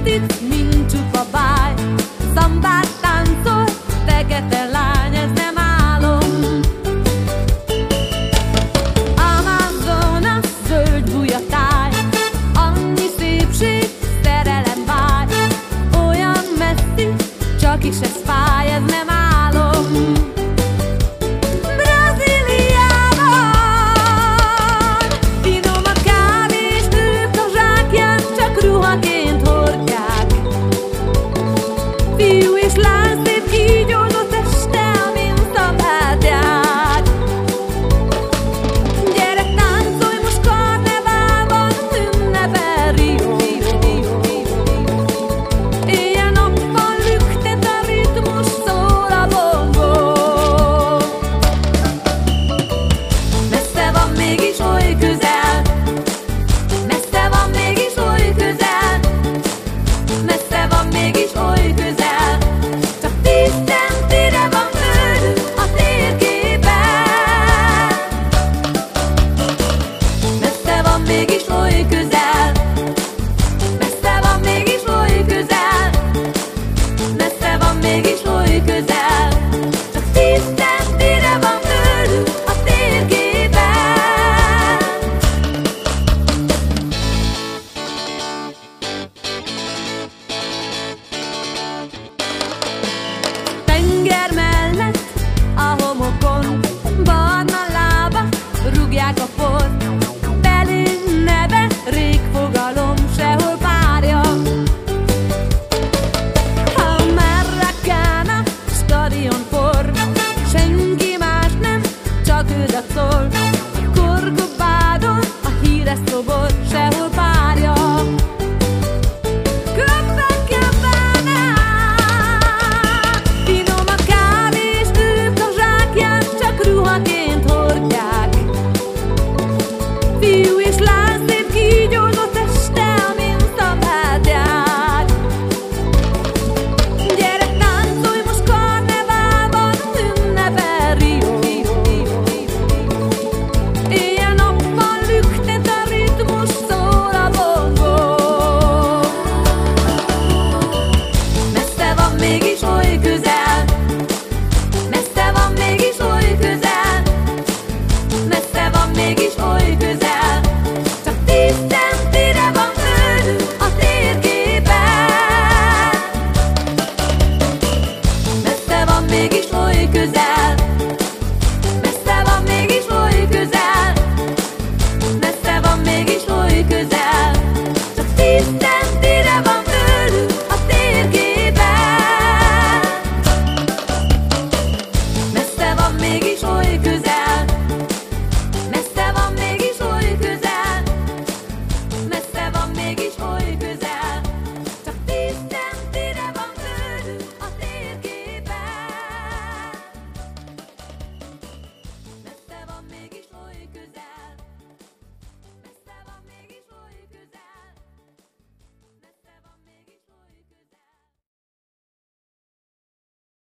itt mind csupa báj. Szambát táncol, fekete lány, ez nem álom. Amazona, zöld buja táj, annyi szépség, szerelem vágy. Olyan messzi, csak is ez fáj, ez nem álom. Fiú és lány szép, így oldott este, amint szabádják. Gyere, táncolj most karneválban, ünnepel Rio. Éjjel-nappal lüktet a ritmus, szól a bongó. Messze van mégis oly közel, messze van mégis oly közel, messze van mégis oly közel. Mégis oly közel, messze van mégis oly közel, messze van mégis oly közel, csak 10 centire van tőlünk a térképen. Tenger mellett a homokon barna lábak rúgják a port. Rég fogalom, sehol párja. A Maracana stadion forr, senki más nem, csak ő szól. Corcovadon a híres szobor, sehol párja.